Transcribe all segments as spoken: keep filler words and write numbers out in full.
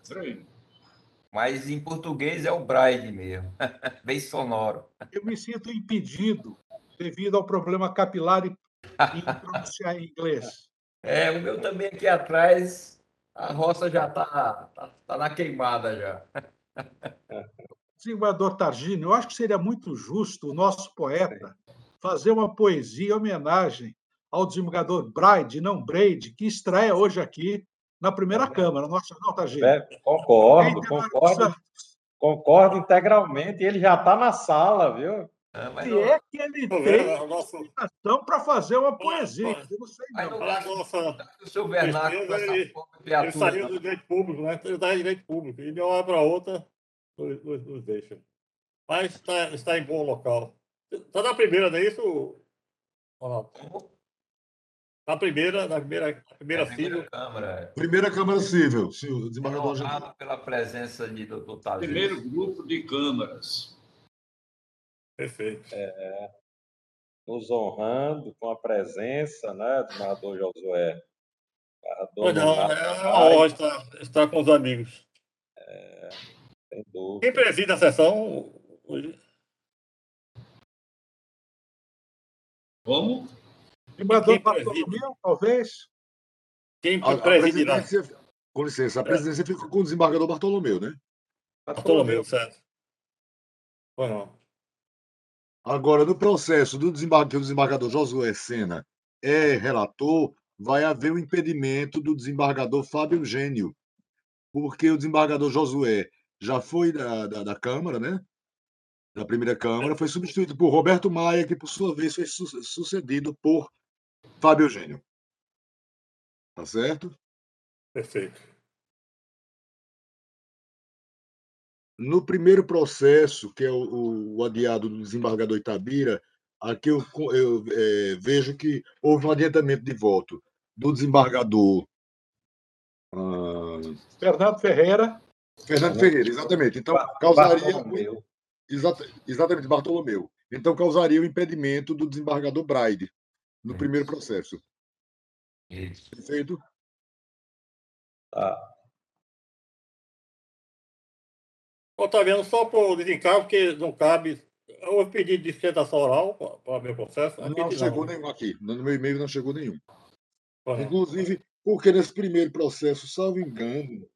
Estranho. Mas em português é o Braille mesmo, bem sonoro. Eu me sinto impedido devido ao problema capilar em pronunciar em inglês. É, o meu também aqui atrás, a roça já está tá, tá na queimada já. Desembargador Targino, eu acho que seria muito justo o nosso poeta fazer uma poesia em homenagem ao desembargador Braide, não Breide, que estreia hoje aqui na primeira Câmara, não acha não, Targino? É, concordo, concordo, concordo integralmente. Ele já está na sala, viu? Ah, mas Se não, é que ele Tô tem vendo, nossa, inspiração para fazer uma poesia, Olha, eu não sei mas não. não a dá nossa o seu vernáculo com tristeza, essa ele, pobre ele criatura. saiu não. do direito público, né? Ele está em direito público. E de uma hora para outra, nos, nos- nos deixa. Mas está, está em bom local. Está na primeira, não é isso, Ronaldo? Na primeira, na primeira, na É primeira a primeira civil. Câmara, Primeira Câmara Civil, sim, o desembargador já. honrado pela presença de doutor Targino. Primeiro grupo de câmaras. Perfeito. Nos honrando com a presença, né, do desembargador Josué. A Pois dona não, Nata é uma Paz, honra estar, estar com os amigos. sem Quem dúvida. preside a sessão hoje? Como? Desembargador Quem preside? Bartolomeu, talvez? Quem A, a presidirá? presidência, com licença, a presidência fica com o desembargador Bartolomeu, né? Bartolomeu, certo. Pois não. Agora, no processo do desembarque, que o desembargador Josué Sena é relator, vai haver o impedimento do desembargador Fábio Eugênio, porque o desembargador Josué já foi da, da, da Câmara, né? Da primeira Câmara, foi substituído por Roberto Maia, que por sua vez foi su- sucedido por Fábio Eugênio. Tá certo? Perfeito. No primeiro processo, que é o, o, o adiado do desembargador Itabira, aqui eu, co- eu eh, vejo que houve um adiantamento de voto do desembargador ah, Fernando Ferreira. Fernando Ferreira, exatamente. Então, causaria. Bartolomeu. Exata, exatamente, Bartolomeu. Então, causaria o impedimento do desembargador Braide no primeiro processo. Isso. Perfeito? Tá. Otaviano, só por o desencargo, porque não cabe. Houve pedido de sustentação oral para para o meu processo. Aqui Não não. chegou nenhum aqui. No meu e-mail não chegou nenhum. Pois não. Inclusive, porque nesse primeiro processo, salvo engano,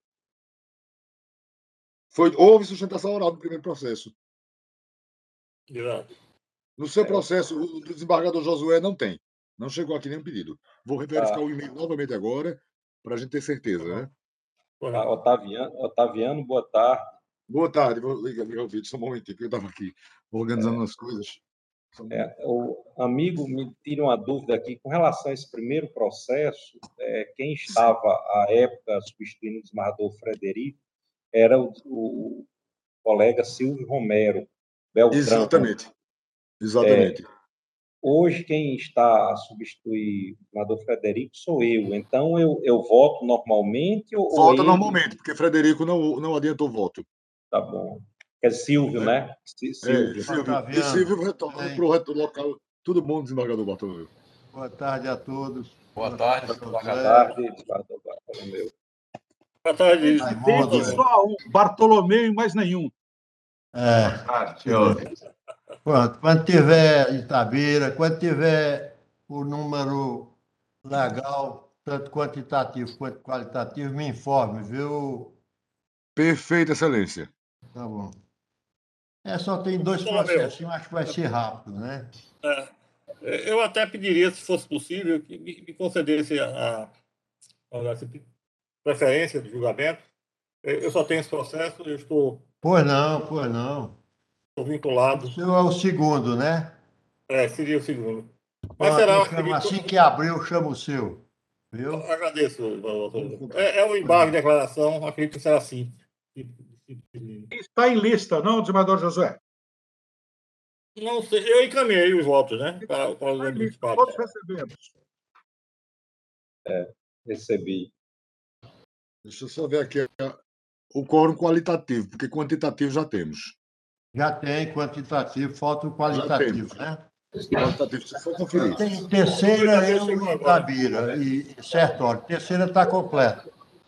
foi, houve sustentação oral no primeiro processo. Exato. No seu processo, o desembargador Josué não tem. Não chegou aqui nenhum pedido. Vou verificar Tá. o e-mail novamente agora, para a gente ter certeza, né? Pois Tá, não. Otaviano, Otaviano, boa tarde. Boa tarde, vou ligar ligar o vídeo, só um momentinho, que eu estava aqui organizando as coisas. Só um É, o amigo me tira uma dúvida aqui com relação a esse primeiro processo. É, quem estava à época substituindo o desembargador Frederico era o, o colega Silvio Romero Beltrão. Exatamente. Exatamente. Hoje quem está a substituir o desembargador Frederico sou eu. Então eu, eu voto normalmente ou Vota ele... normalmente, porque Frederico não, não adiantou voto. Tá bom. É Silvio, É. né? Si- Silvio. É, Silvio. E Otaviano. Silvio retorna Bem. para o reto- local. Tudo bom, desembargador Bartolomeu? Boa tarde a todos. Boa tarde, José. Boa tarde, desembargador Bartolomeu. Boa tarde, Presidente Otaviano. só um, Bartolomeu e mais nenhum. É, Ah, senhor. pronto. Quando tiver Itabira, quando tiver o número legal, tanto quantitativo quanto qualitativo, me informe, viu? Perfeita, excelência. Tá bom. É, só tem dois Bartolomeu. processinhos, acho que vai ser rápido, né? É, eu até pediria, se fosse possível, que me, me concedesse a, a, a preferência de julgamento. Eu eu só tenho esse processo, eu estou, Pois não, pois não. estou vinculado. O seu é o segundo, né? É, seria o segundo. Mas Pronto, será, eu eu chamo, acredito, assim que abrir, eu chamo o seu. Viu? eu agradeço, doutor. É, é um embargo de declaração, acredito que será assim. Está em lista, não, desembargador Josué? Não sei, eu encaminhei os votos, né? Para, para os Está em membros lista, principais. todos recebemos. Recebi. Deixa eu só ver aqui a- o quórum qualitativo, porque quantitativo já temos. Já tem quantitativo, falta o qualitativo, né? Qualitativo, deixa eu só conferir. Tem terceira eu e Itabira, e Sertório. Terceira está completa.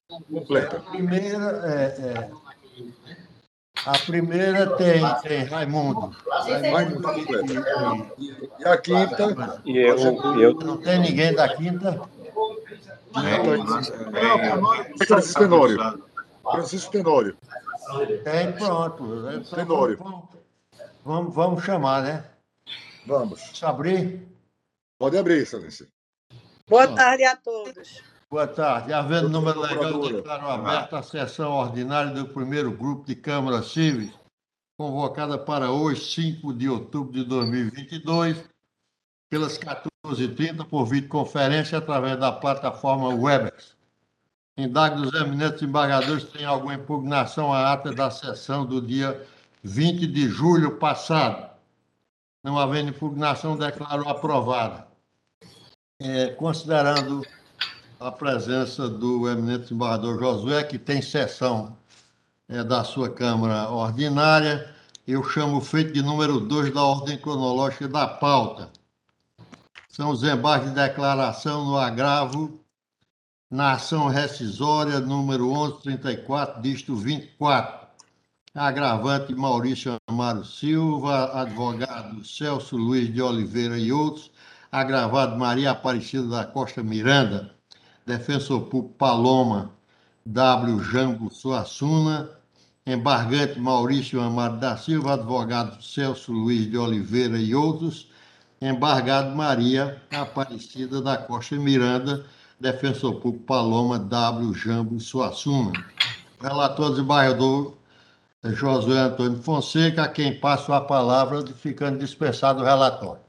Completa. A primeira, é, é, a primeira tem, tem Raimundo. Raimundo Raimundo e, completa. e, e, E a quinta, E eu, eu não tem ninguém da quinta? quinta Não, Tenório é Francisco Tenório. Francisco Tenório. Tem, pronto. Então Tenório. vamos, vamos, vamos chamar, né? Vamos. Deixa eu abrir. Pode abrir, excelência. Boa tarde a todos. Boa tarde. Havendo Doutora número legal, Procuradora. declaro aberta a sessão ordinária do primeiro grupo de Câmara Cívica, convocada para hoje, cinco de outubro de dois mil e vinte e dois, pelas quatorze e trinta, por videoconferência através da plataforma Webex. Indago dos eminentes embargadores se tem alguma impugnação à ata da sessão do dia vinte de julho passado. Não havendo impugnação, declaro aprovada. É, considerando a presença do eminente embargador Josué, que tem sessão é, da sua Câmara Ordinária, eu chamo o feito de número dois da ordem cronológica da pauta. São os embargos de declaração no agravo na ação rescisória número onze trinta e quatro, dígito vinte e quatro. Agravante Maurício Amaro Silva, advogado Celso Luiz de Oliveira e outros, agravado Maria Aparecida da Costa Miranda, defensor público Paloma W. Jango Suassuna, embargante Maurício Amaro da Silva, advogado Celso Luiz de Oliveira e outros, embargado Maria Aparecida da Costa Miranda, defensor público Paloma W. Jango Suassuna. Relator desembargador Josué Antônio Fonseca, a quem passo a palavra, ficando dispensado o relatório.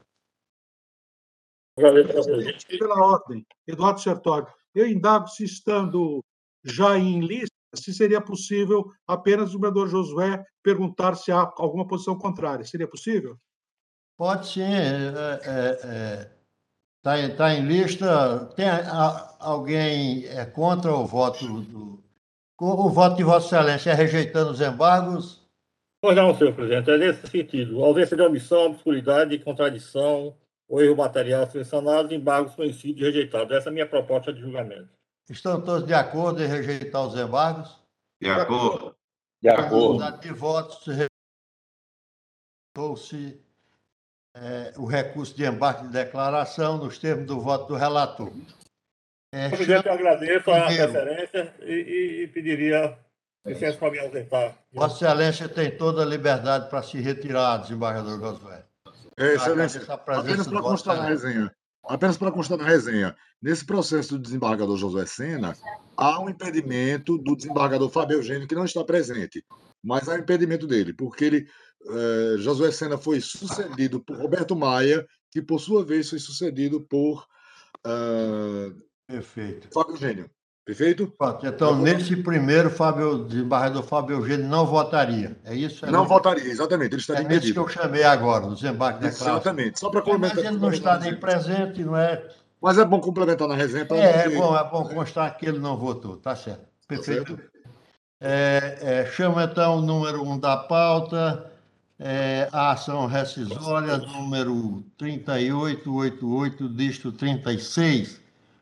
Presidente, pela ordem, Eduardo Sertório, eu indago se, estando já em lista, se seria possível apenas o vereador Josué perguntar se há alguma posição contrária. Seria possível? Pode sim. Está é, é, é, tá em lista. Tem a, alguém é, contra o voto do. O voto de Vossa Excelência é rejeitando os embargos? Pois não, senhor presidente. É nesse sentido. Ausência de omissão, obscuridade, contradição ou erro material selecionado, embargos conhecidos e rejeitados. Essa é a minha proposta de julgamento. Estão todos de acordo em rejeitar os embargos? De acordo. de acordo. A de votos, rejeitou-se é, o recurso de embarque de declaração nos termos do voto do relator. É, Senhor presidente, eu agradeço a primeiro. preferência e, e, e pediria licença para me ausentar. Vossa Excelência tem toda a liberdade para se retirar, desembargador Josué. É, excelência. Agradeço a Apenas presença para do Vossa constar na Excelência. resenha. Apenas para constar na resenha. Nesse processo do desembargador Josué Sena, há um impedimento do desembargador Fábio Eugênio, que não está presente. Mas há um impedimento dele, porque ele, eh, Josué Sena foi sucedido por Roberto Maia, que, por sua vez, foi sucedido por uh, Perfeito. Fábio Eugênio. Perfeito? Pronto, então, Agora, nesse primeiro, Fábio, o desembargador Fábio Eugênio não votaria. É isso? É não no- votaria, exatamente. Ele estaria É nesse que impedido. eu chamei agora, os embarques de declaração. Exatamente. Só para Mas complementar. ele não está nem presente, não é? Mas é bom complementar na resenha para É, é bom, é bom constar que ele não votou, tá certo. Perfeito. certo? É, é, chama então o número um da pauta, é, a ação rescisória, número trinta e oito oitenta e oito, dígito trinta e seis.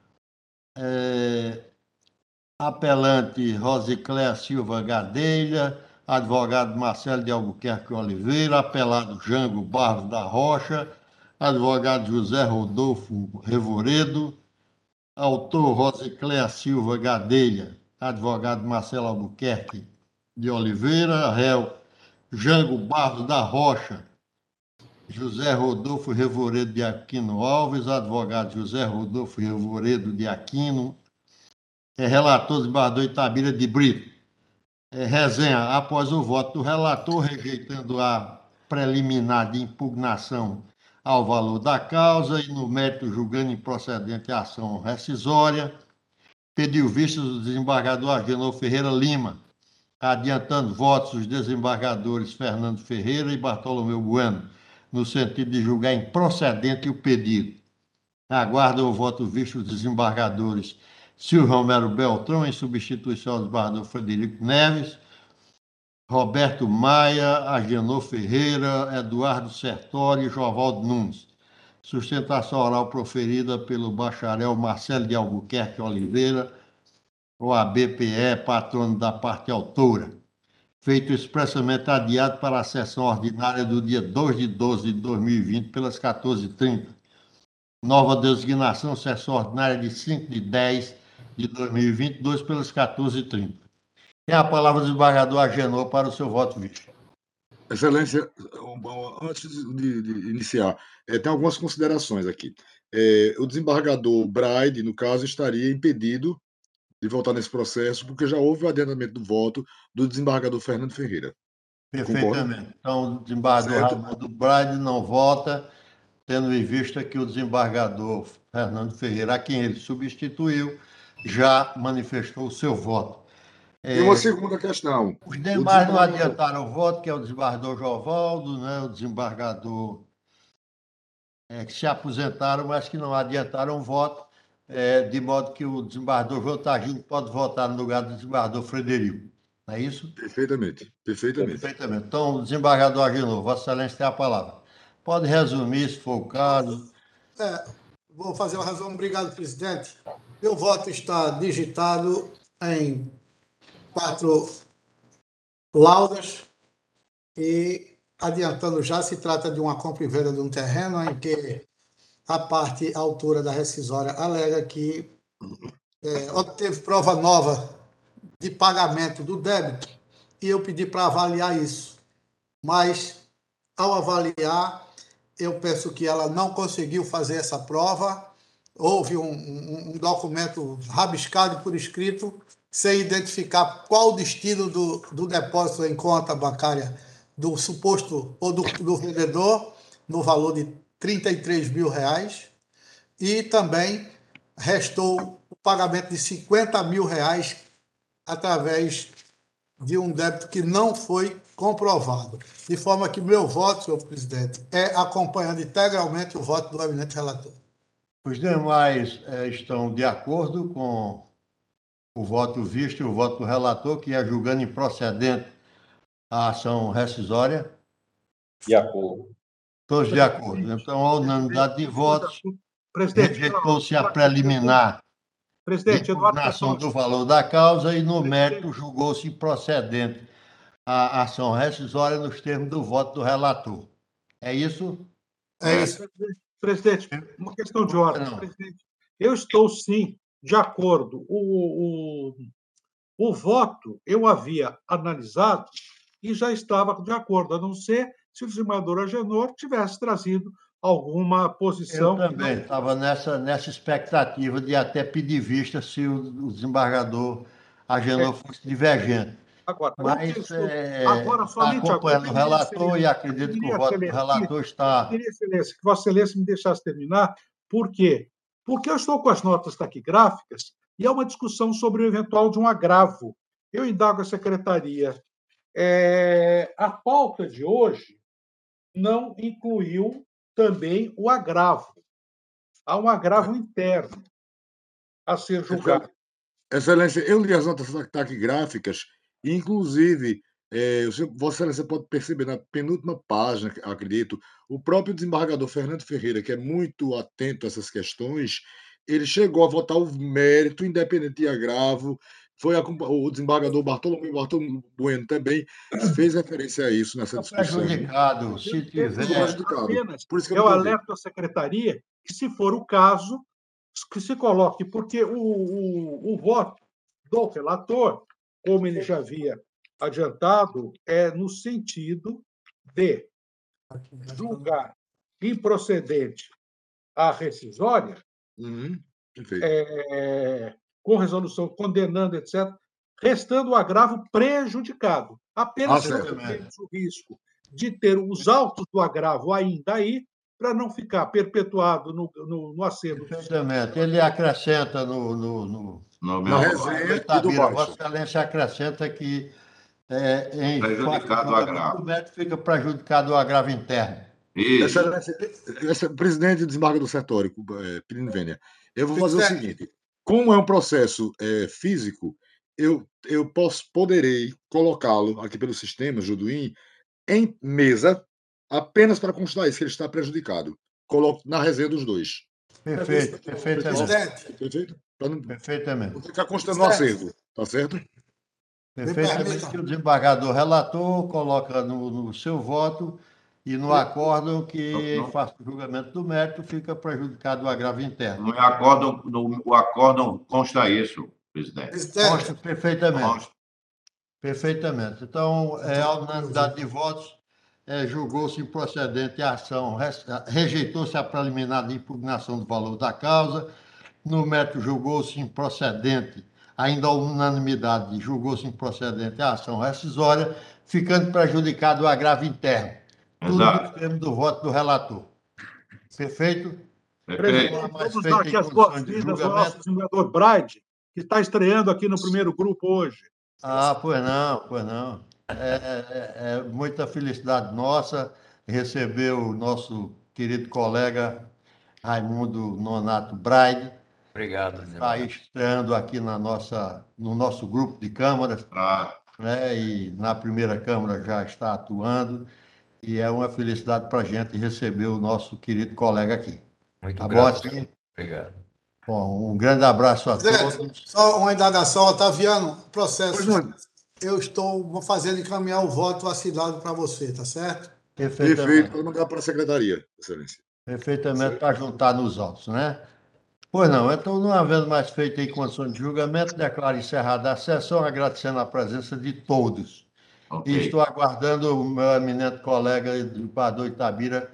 É, apelante Rosicléa Silva Gadelha, advogado Marcelo de Albuquerque Oliveira, apelado Jango Barros da Rocha, advogado José Rodolfo Revoredo, autor Rosicléa Silva Gadelha, advogado Marcelo Albuquerque de Oliveira, réu Jango Barros da Rocha, José Rodolfo Revoredo de Aquino Alves, advogado José Rodolfo Revoredo de Aquino, é, relator desembargador Itabira de Brito. É, resenha, após o voto do relator, rejeitando a preliminar de impugnação ao valor da causa e, no mérito, julgando improcedente a ação rescisória, pediu vistas do desembargador Agenor Ferreira Lima, adiantando votos dos desembargadores Fernando Ferreira e Bartolomeu Bueno, no sentido de julgar improcedente o pedido. Aguarda o voto visto dos desembargadores Silvio Romero Beltrão, em substituição ao desembargador Frederico Neves, Roberto Maia, Agenor Ferreira, Eduardo Sertori e Jovaldo Nunes. Sustentação oral proferida pelo bacharel Marcelo de Albuquerque Oliveira, O A B P E, patrono da parte autora, feito expressamente adiado para a sessão ordinária do dia dois de doze de dois mil e vinte, pelas quatorze e trinta. Nova designação, sessão ordinária de cinco de dez de dois mil e vinte e dois, pelas quatorze e trinta. Tem a palavra do desembargador Agenor para o seu voto visto. Excelência, antes de, de iniciar, é, tem algumas considerações aqui. É, o desembargador Braide, no caso, estaria impedido de votar nesse processo, porque já houve o adiantamento do voto do desembargador Fernando Ferreira. Perfeitamente. Concorda? Então, o desembargador Raimundo Braide não vota, tendo em vista que o desembargador Fernando Ferreira, a quem ele substituiu, já manifestou o seu voto. E uma segunda questão. Os demais não adiantaram o voto, que é o desembargador Jovaldo, né, o desembargador é, que se aposentaram, mas que não adiantaram o voto, é, de modo que o desembargador João Tagino pode votar no lugar do desembargador Frederico. Não é isso? Perfeitamente, perfeitamente. Perfeitamente. Então, o desembargador Agenor, Vossa Excelência tem a palavra. Pode resumir, se for o caso. É, vou fazer uma resumo. Obrigado, presidente. Meu voto está digitado em quatro laudas e, adiantando já, se trata de uma compra e venda de um terreno em que a parte autora da rescisória alega que é, obteve prova nova de pagamento do débito e eu pedi para avaliar isso. Mas, ao avaliar, eu penso que ela não conseguiu fazer essa prova. Houve um, um, um documento rabiscado por escrito, sem identificar qual o destino do, do depósito em conta bancária do suposto ou do, do vendedor, no valor de trinta e três mil reais. E também restou o pagamento de cinquenta mil reais através de um débito que não foi comprovado. De forma que meu voto, senhor presidente, é acompanhando integralmente o voto do eminente relator. Os demais eh, estão de acordo com o voto visto e o voto do relator, que é julgando improcedente a ação rescisória? De acordo. Todos de acordo. Então, a unanimidade de votos, Presidente, rejeitou-se a preliminar Presidente, de Eduardo impugnação Bertozzi. do valor da causa e, no mérito, julgou-se improcedente a ação rescisória nos termos do voto do relator. É isso? É isso. Presidente, uma questão de ordem. Não. Presidente, eu estou, sim, de acordo. O, o, o voto eu havia analisado e já estava de acordo, a não ser se o desembargador Agenor tivesse trazido alguma posição. Eu também estava nessa, nessa expectativa de até pedir vista se o, o desembargador Agenor fosse divergente. Agora, Mas estou, é, agora, está somente acompanhando agora, o relator e acredito que o voto do relator está... Queria, Excelência, que Vossa Excelência me deixasse terminar. Por quê? Porque eu estou com as notas taquigráficas e há uma discussão sobre o eventual de um agravo. Eu indago a secretaria. É, a pauta de hoje não incluiu também o agravo. Há um agravo interno a ser julgado. Excelência, eu li as notas taquigráficas, e, inclusive, é, o senhor, Vossa Excelência pode perceber na penúltima página, acredito, o próprio desembargador Fernando Ferreira, que é muito atento a essas questões, ele chegou a votar o mérito, independente de agravo. Foi a, o desembargador Bartolomeu Bartolomeu Bueno também fez referência a isso nessa discussão. Prejudicado, se tiver... Apenas, Por isso que eu, eu alerto a secretaria que, se for o caso, que se coloque, porque o, o, o voto do relator, como ele já havia adiantado, é no sentido de julgar improcedente a rescisória, uhum, é, com resolução condenando, etcétera, restando o agravo prejudicado. Apenas ah, corremos o risco de ter os autos do agravo ainda aí, para não ficar perpetuado no, no, no aceno. Perfeitamente. Ele acrescenta no... no, no, no na resenha e do baixo. Vossa Excelência acrescenta que é, em prejudicado o agravo. O médico fica prejudicado o agravo interno. Isso. Excelência, esse, presidente do desembargador Sertório, é, Plínio Vênia, eu vou fazer o seguinte: como é um processo é, físico, eu, eu posso, poderei colocá-lo aqui pelo sistema Juduim em mesa, apenas para constar isso, que ele está prejudicado. Coloco na resenha dos dois. Perfeito, perfeitamente. Presidente, Perfeito? Para não, Perfeitamente. não ficar constando no acervo, tá certo? Perfeitamente permita. que o desembargador relator coloca no, no seu voto e no acórdão que Não, não. faça o julgamento do mérito fica prejudicado o agravo interno. No acórdão, no, o acórdão consta isso, presidente. Presidente, Consta perfeitamente. Consta. Perfeitamente. Então, é, a unanimidade de votos, é, julgou-se improcedente a ação, res- rejeitou-se a preliminar de impugnação do valor da causa, no mérito julgou-se improcedente, ainda a unanimidade julgou-se improcedente a ação rescisória, ficando prejudicado o agravo interno. Tudo Exato. nos termos do voto do relator. Perfeito? Perfeito. Não há mais Vamos feito dar em aqui as condições de boas-vindas ao julgamento. nosso desembargador Braide, que está estreando aqui no primeiro grupo hoje. Ah, pois não, pois não. É, é- é muita felicidade nossa receber o nosso querido colega Raimundo Nonato Braide, Obrigado, está desembargador. estreando aqui na nossa, no nosso grupo de câmaras, Ah, né? E na primeira Câmara já está atuando, e é uma felicidade para a gente receber o nosso querido colega aqui. Muito Tá bom grato. assim? Obrigado. Bom, um grande abraço a presidente, todos. só uma indagação, Otaviano, Pois processo. não, Eu estou fazendo encaminhar o voto assinado para você, tá certo? perfeito, Perfeitamente. para mandar para a secretaria, excelência. Perfeitamente para juntar nos autos, né? Pois não, então, não havendo mais feito em condições de julgamento, declaro encerrada a sessão, agradecendo a presença de todos. E ok. estou aguardando o meu eminente colega do Pador Itabira,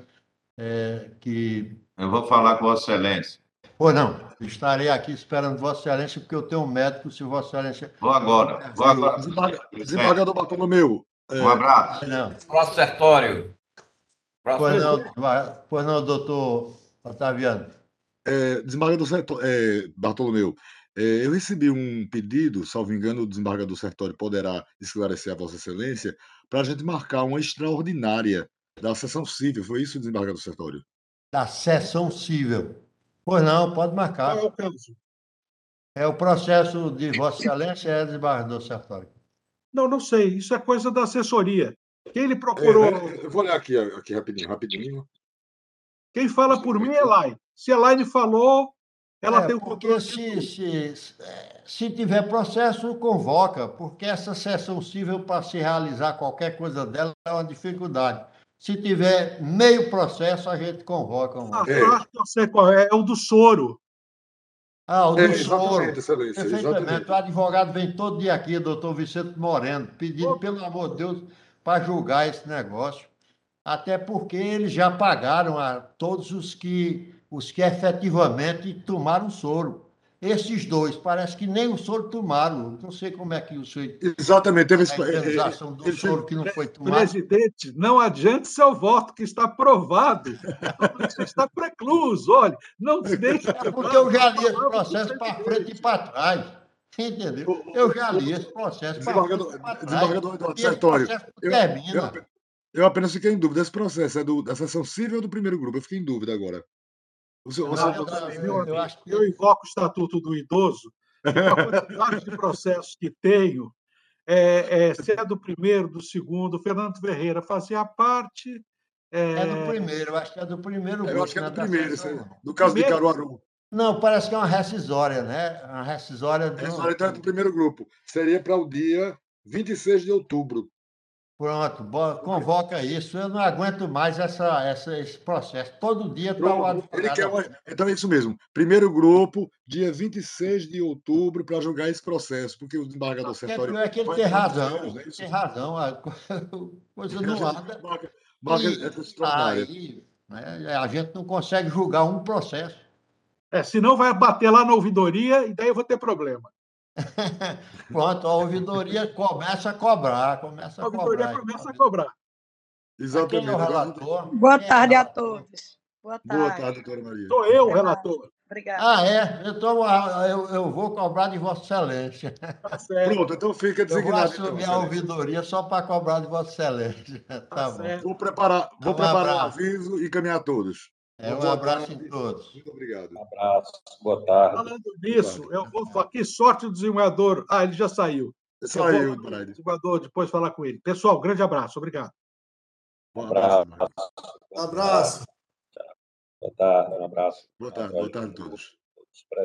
eh, que. Eu vou falar com Vossa Excelência. Pois não, estarei aqui esperando Vossa Excelência, porque eu tenho um médico, se Vossa Excelência. Vou agora. Vou agora. Desembarga- presidente. Desembargador Bartolomeu, é, Um abraço. Pois não, Próximo sertório. Próximo. pois não, vai- pois não, doutor Otaviano. é, desembargador Sertó- é, Bartolomeu, é, eu recebi um pedido, salvo engano, o desembargador Sertório poderá esclarecer a Vossa Excelência, para a gente marcar uma extraordinária da sessão civil. Foi isso, desembargador Sertório? Da sessão civil. Pois não, pode Qual é marcar. o caso? É o processo de Vossa Excelência, é desembargador Sartori. Não, não sei. Isso é coisa da assessoria. Quem lhe É, procurou, né, eu vou olhar aqui, aqui rapidinho, rapidinho. quem fala por mim é Elaine. Se a Elaine falou, ela É, tem o porque controle de se, tudo. se, se tiver processo, convoca, porque essa sessão civil, para se realizar qualquer coisa dela, é uma dificuldade. Se tiver meio processo, a gente convoca. Um... Ah, É. eu acho que eu sei qual é. É o do soro. Ah, o do É, soro. exatamente, Excelência, Perfeitamente. exatamente. O advogado vem todo dia aqui, doutor Vicente Moreno, pedindo, pelo amor de Deus, para julgar esse negócio. Até porque eles já pagaram a todos os que, os que efetivamente tomaram soro. Esses dois, parece que nem o soro tomaram. Não sei como é que o senhor. Exatamente, teve esse, A indenização do ele soro fez- que não foi tomado. Presidente, não adiante seu voto, que está aprovado. Você está precluso. Olha, não deixe. É porque eu já li esse processo para frente e para trás. Entendeu? Eu já li esse processo para frente desembargador, e para trás. desembargador Eduardo E esse Sertório, processo eu, termina. eu, eu apenas fiquei em dúvida. Esse processo é do, da sessão civil ou do primeiro grupo? Eu fiquei em dúvida agora. O senhor, o Não, senhor- eu, Meu eu amigo, acho que. eu invoco o Estatuto do Idoso, e com a quantidade de processos que tenho, é, é, se é do primeiro, do segundo, Fernando Ferreira fazia parte. É do É, primeiro, eu acho que é do primeiro eu grupo, acho que é não do da primeiro, sessão, esse aí. não. No caso de primeiro, Caruaru. Não, parece que é uma rescisória, né? Uma rescisória do. Essa então é do primeiro grupo. Seria para o dia vinte e seis de outubro. Pronto, bo- convoca isso. Eu não aguento mais essa, essa, esse processo. Todo dia está o Pronto. Ele quer advogado. uma... Então é isso mesmo. Primeiro grupo, dia vinte e seis de outubro, para julgar esse processo, porque o desembargador O que é Sertório. pior é que ele vai tem entrar de razão. férias, não é Ele isso? tem razão. A co- coisa A não gente anda. marca, marca E essa extraordinária. aí, né, a gente não consegue julgar um processo. é, senão vai bater lá na ouvidoria e daí eu vou ter problema. Pronto, a ouvidoria começa a cobrar, começa A a ouvidoria cobrar. começa a cobrar. Mas quem é Exatamente. o Agora, relator? Boa Quem é o tarde a relator? todos. Boa boa tarde. tarde, doutora Maria. Sou eu o Até mais. relator. Obrigada. Ah, é? Então ah, eu, eu vou cobrar de Vossa Excelência. Tá certo, Pronto, então fica Eu vou designado. Então, assumir a excelência. ouvidoria só para cobrar de Vossa Excelência. tá Tá bom. certo. Vou preparar, vou Um preparar um abraço. aviso e encaminhar a todos. É, Uma um boa abraço tarde. em todos. Muito obrigado. Um abraço, boa tarde. Falando nisso, eu vou falar. Que sorte o desembargador. Ah, ele já saiu. Eu vou Saiu, lá no Bride. desembargador depois falar com ele. Pessoal, grande abraço. Obrigado. Um abraço. Abraço. Um abraço. Boa tarde, um abraço. Boa tarde, boa tarde a todos.